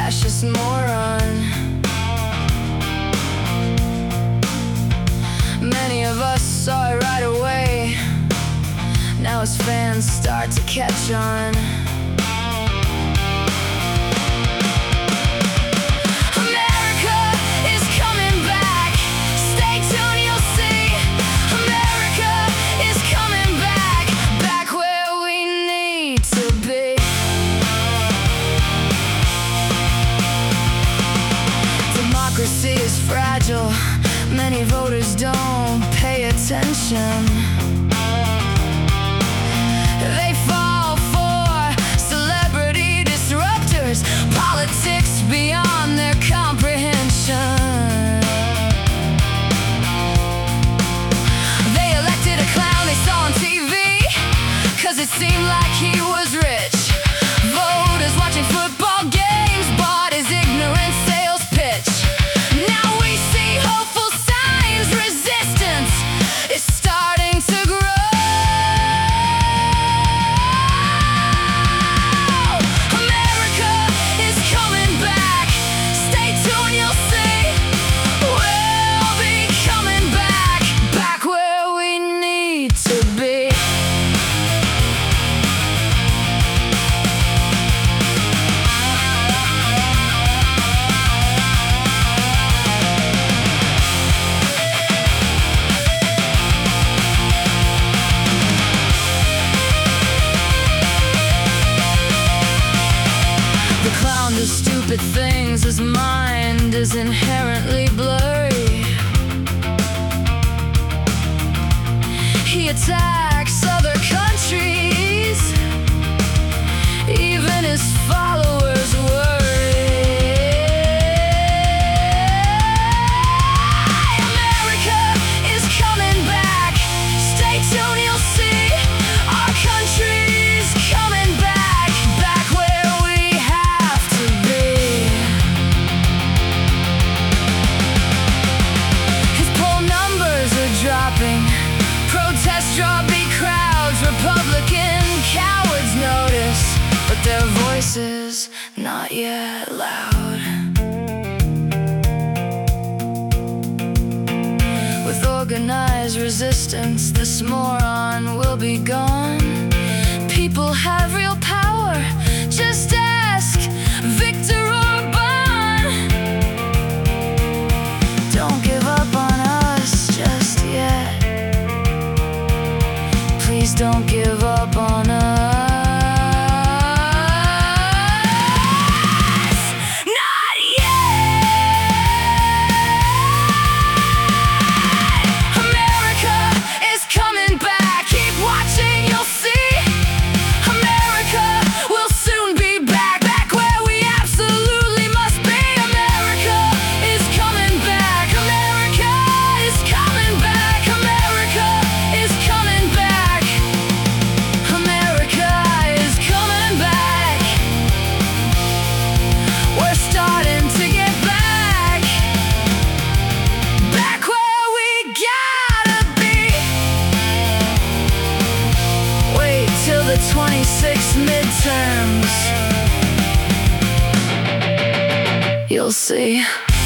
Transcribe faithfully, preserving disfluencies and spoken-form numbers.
fascist moron. Many of us saw it right away. Now his fans start to catch on. Democracy is fragile. Many voters don't pay attention. They fall for celebrity disruptors, politics beyond their comprehension. They elected a clown they saw on T V, 'cause it seemed like he was rich. Voters watching football games bought his ignorant sales pitch. Now we see hopeful signs, resistance is starting to grow. America is coming back. Stay tuned, you'll see. We'll be coming back, back where we need to be. The clown does stupid things, his mind is inherently blurry. He attacks other countries, even his followers worry. America is coming back. Stay tuned, you'll see. Our country's coming back, back where we have to be. His poll numbers are dropping. Protests draw big crowds. Republican cowards notice, but their voices not yet loud. With organized resistance, this moron will be gone. People have real power, just ask Viktor Orban. Don't give up on us just yet. Please don't give up on us. Not yet. America is coming back. Keep watching, you'll see. America will soon be back, back where we absolutely must be. America is coming back. America is coming back. America is coming back. America is coming back. We're starting to get back, back where we gotta be. Wait till the twenty-sixth midterms, you'll see.